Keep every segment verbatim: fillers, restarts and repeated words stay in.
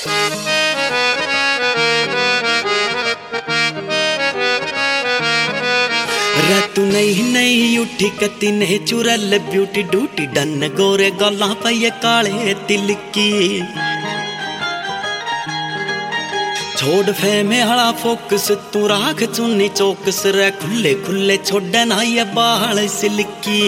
रे तू नहीं नहीं उठी कती ने चुरल ब्यूटी डूटी डन गोरे गल्ला पई काले तिल की छोड़ फेमे हला फोकस तू राख चुन्नी चौकस रे खुले खुले छोड़ ना ये बाल सिल्की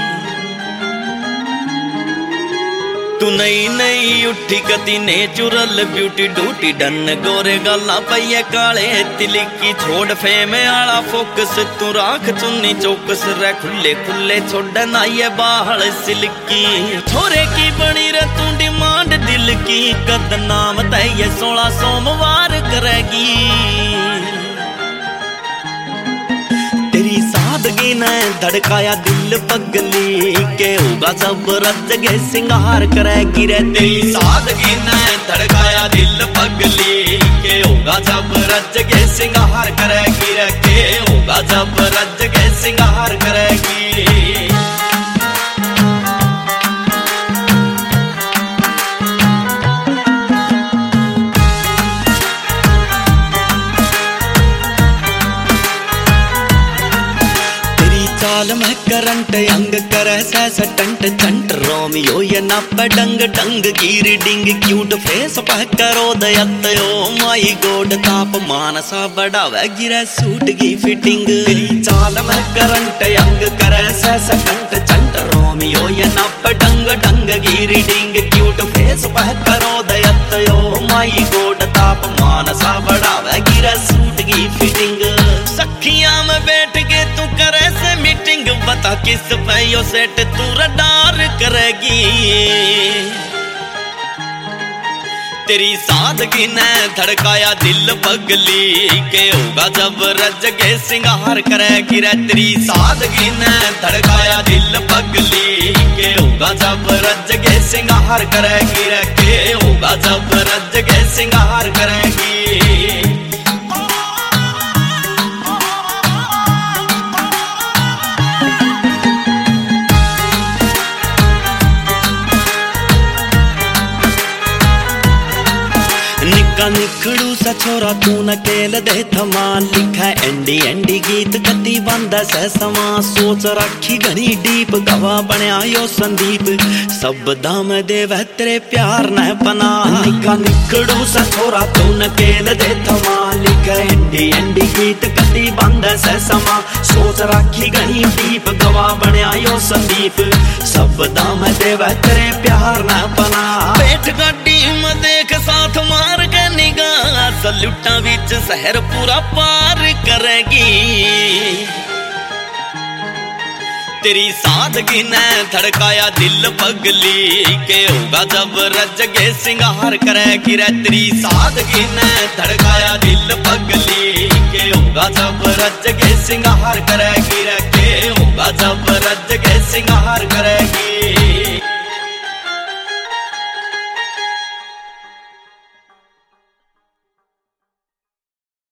तू नहीं नहीं उठी कती नेचुरल ब्यूटी डूटी डन गोरे गल्ला पई काले तिलकी छोड़ फेमे आला फोकस तू राख चुन्नी चौकस रे खुले खुले छोड़ ना ये बाल सिल्की छोरे की बनी रे तू डिमांड दिल की कद नाम तय सोलह सोमवार करेगी तेरी सादगी ने धड़काया दिल पगली के होगा जब रज सिंगार करेगी रे तेरी सादगी ने धड़काया दिल पगली के होगा जब रज सिंगार करेगी रे के होगा जब रज सिंगार करेगी चाल में करंट अंग करे सैस टंट चंट रोमियो ये नप डंग डंग गिर डिंग क्यूट फेस पह करो दयत ओ माई गोड ताप मानसा बढ़ावे गिरे सूट की फिटिंग तेरी चाल में करंट अंग करे सैस टंट चंट रोमियो ये नप डंग डंग गिर डिंग क्यूट फेस पह करो दयत ओ माई गोड ताप मानसा बढ़ावे गिरे सूट की फिटिंग सखियां में बैठ के तू करे से मीटिंग बता किस पे यो सेट तू रडार करेगी तेरी सादगी ने धड़काया दिल पगली के होगा जब रज के सिंगार करेगी रे तेरी सादगी ने धड़काया दिल पगली के होगा जब रज के सिंगार करेगी रे के होगा जब रज के सिंगार करेगी निखड़ू सा छोरा तू न केल दे थमा लिखा एंडी एंडी गीत कती बंदा से समा सोच रखी घनी डीप गवा बनया यो संदीप सब दाम देव तेरे प्यार न पना निका निखड़ू सा छोरा तू न केल दे थमा लिखा एंडी एंडी गीत कती बंदा से समा सोच रखी घनी डीप गवा बनया यो संदीप सब दाम देव तेरे प्यार न पना बैठ गड्डी में देख साथ मार के निगाह सलूटा विच शहर पूरा पार करेगी तेरी सादगी ने धड़काया दिल पगली के होगा जब रज के सिंगार करेगी रे तेरी सादगी ने धड़काया दिल पगली के होगा जब रज के सिंगार करेगी रे के होगा जब रज के सिंगार करेगी